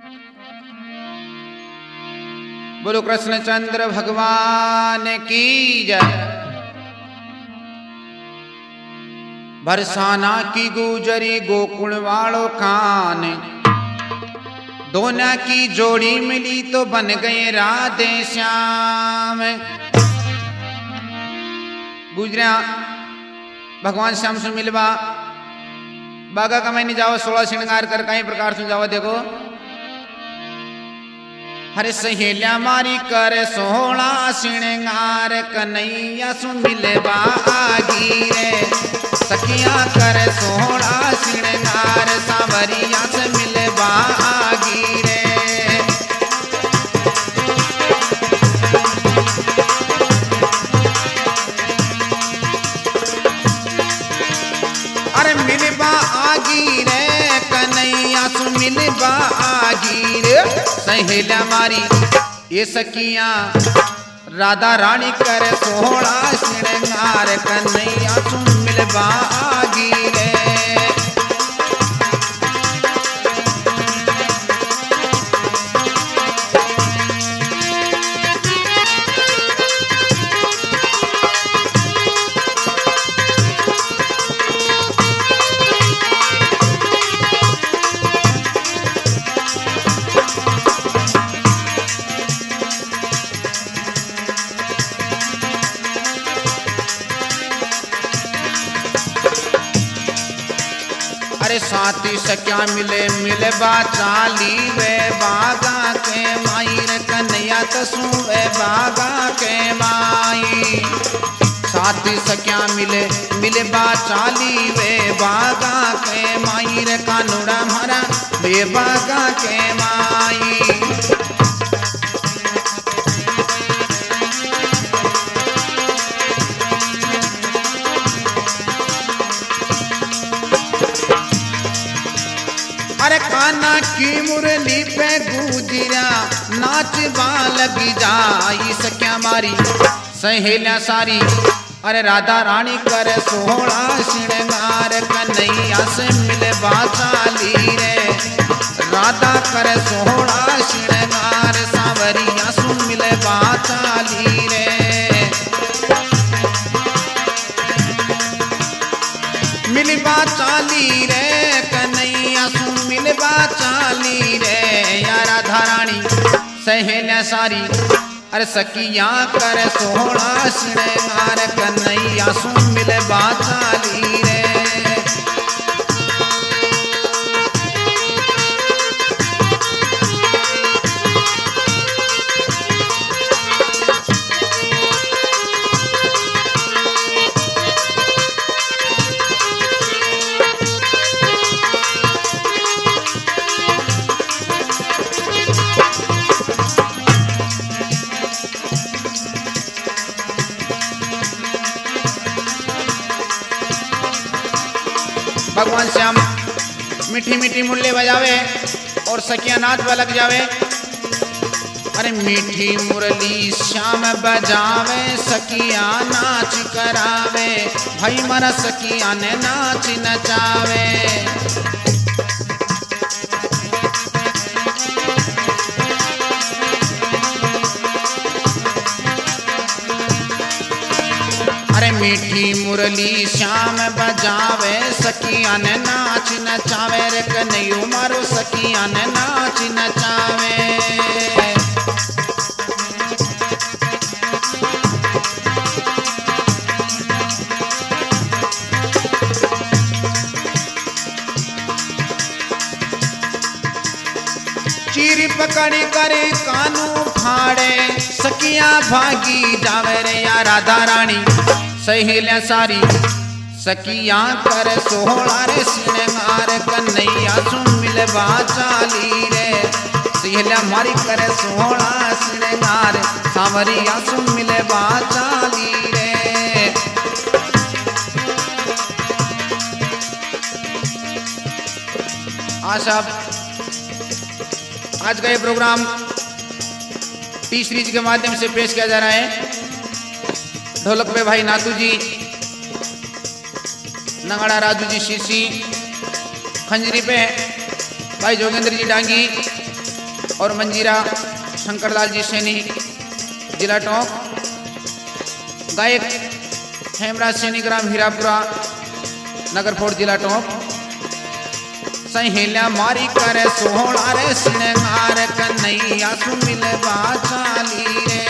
बोलो कृष्णचंद्र भगवान की जय। बरसाना की गुजरी गोकुल वालों कान, दोनों की जोड़ी मिली तो बन गए राधे श्याम। गुजरिया भगवान श्याम से मिलवा बागा का मैंने जाओ 16 श्रृंगार कर कई प्रकार से जाओ। देखो हरे सहेलिया मारी कर 16 श्रृंगार, कन्हैया सु मिलवा आगी रे। सखिया कर 16 श्रृंगार, सावरिया से मिलवा आगी रे। अरे मिलवा आगी रे, कन्हैया सु मिलवा आगी रे। सहेलिया मारी ये सखिया राधा रानी कर 16 श्रृंगार, कन्हैया सु मिलवा आगी रे। अरे साथी सख्या मिले मिलवा चाली वे बागा के माई रे। कन्हैया तसु वे बागा के माई। साथी सख्या मिले मिलवा चाली वे बागा के माई रे। कानूड़ा हमारा वे बागा के माई। अरे काना की मुरली पे गुजरा नाच लगी जाई। सख्या मारी सहेलिया सारी अरे राधा रानी कर 16 श्रृंगार, कन्हैया से मिलवा चाली रे। राधा कर 16 श्रृंगार, सावरिया सु मिलवा चाली रे। मिलवा चाली रे, कन्हैया सु मिलवा चाली रे। या राधा रानी सहेलिया सारी अरे सखिया कर 16 श्रृंगार, कन्हैया सु मिलवा चाली रे। भगवान श्याम मीठी मीठी मुरली बजावे और सखिया नाच लग जावे। अरे मीठी मुरली श्याम बजावे, सखिया नाच करावे। भाई मरा सखिया ने नाच नचावे। अरे मीठी मुरली श्याम बजावे, सखिया ने नाच नचावे रे। कन्हैया मारो सखिया ने नाच नचावे। चीरी पकड़ी करे कानू फाड़े, सखिया भागी जावे रे। या राधा रानी सहेलिया सारी सखिया कर 16 रे श्रृंगार, कन्हैया सु मिलवा चाली रे। सहेलिया मारी कर 16 श्रृंगार, सावरिया सु मिलवा चाली रे। आज का ये प्रोग्राम टी सीरीज के माध्यम से पेश किया जा रहा है। ढोलक पे भाई नातू जी, नंगड़ा राजू जी शीशी, खंजरी पे भाई जोगेंद्र जी डांगी, और मंजीरा शंकरलाल जी सैनी जिला टोंक। गायक हेमराज सैनी ग्राम हीरापुरा नगर फोर्ट जिला टोंक। सहेलिया मारी करे सोहला रे श्रृंगार कन्हैया सुमिल बाचाली रे।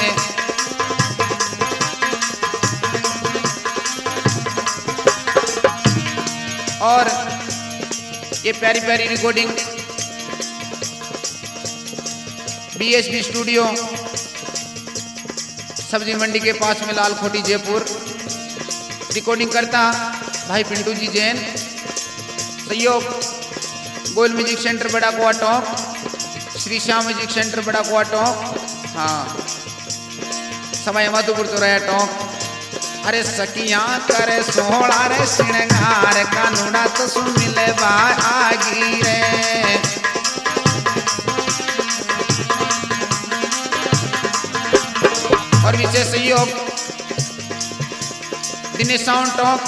और ये प्यारी प्यारी रिकॉर्डिंग BSB स्टूडियो सब्जी मंडी के पास में लाल खोटी जयपुर। रिकॉर्डिंग करता भाई पिंटू जी जैन। सहयोग Goyal music center Bada Kua Tonk, Shri Shyam music center Bada Kua Tonk. हाँ समय मधुपुर तो रहा टोंक। अरे सखिया करे सोहला रे श्रृंगार कानूना तो सुमिल आगी रे। और विशेष सहयोग दिनेश साउंड टॉक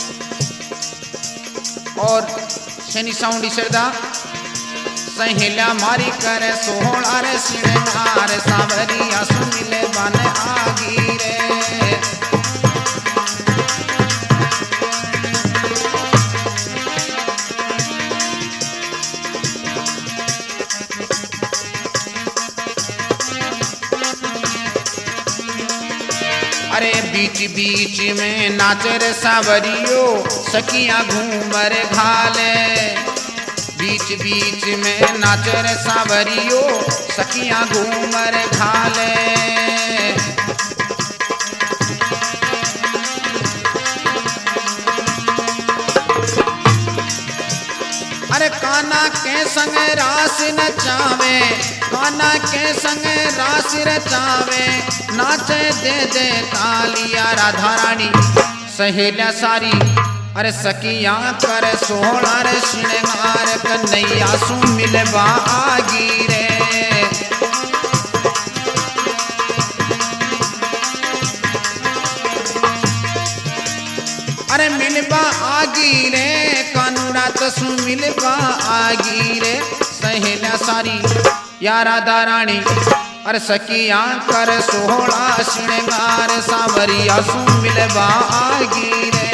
और सैनी साउंड इसरदा। सहेलिया मारी करे सोहला रे श्रृंगार सांवरिया सुमिल बन आगी रे। अरे बीच बीच में नाचे रे सावरियो सखियां घूमर घाले। बीच बीच में नाचे रे सावरियो सखियां घूमर घाले। अरे काना के संग रास नचावे, काना के संग रास रचावे। नाचे दे दे तालिया राधा रानी सहेलिया सारी। अरे सखिया कर सोहला रे श्रृंगार कन्हैया सुमिल आगी रे। अरे मिलबा आगी रे कानूना तो सुमिलबा आगी रे। सहेलिया सारी या राधा रानी। अरे सखिया कर सोहला श्रृंगार सांवरिया सुमिल आगी रे।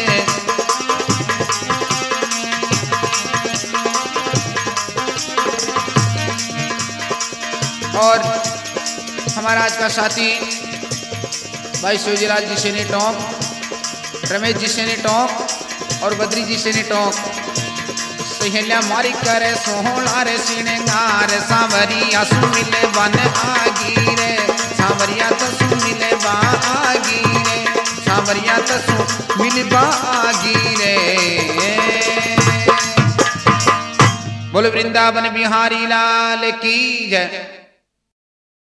और हमारा आज का साथी भाई शिवजीलाल जी सैनी टोंक, रमेश जी सैनी टोंक और बद्री जी सैनी टोंक। सहेलिया मारी करे सोहला रे श्रृंगार सांवरिया सुमिल बन आगी रे। सांवरिया तो सुमिल आगी रे। सांवरिया तो सुमिल आगी रे। बोलो वृंदावन बिहारी लाल की जय।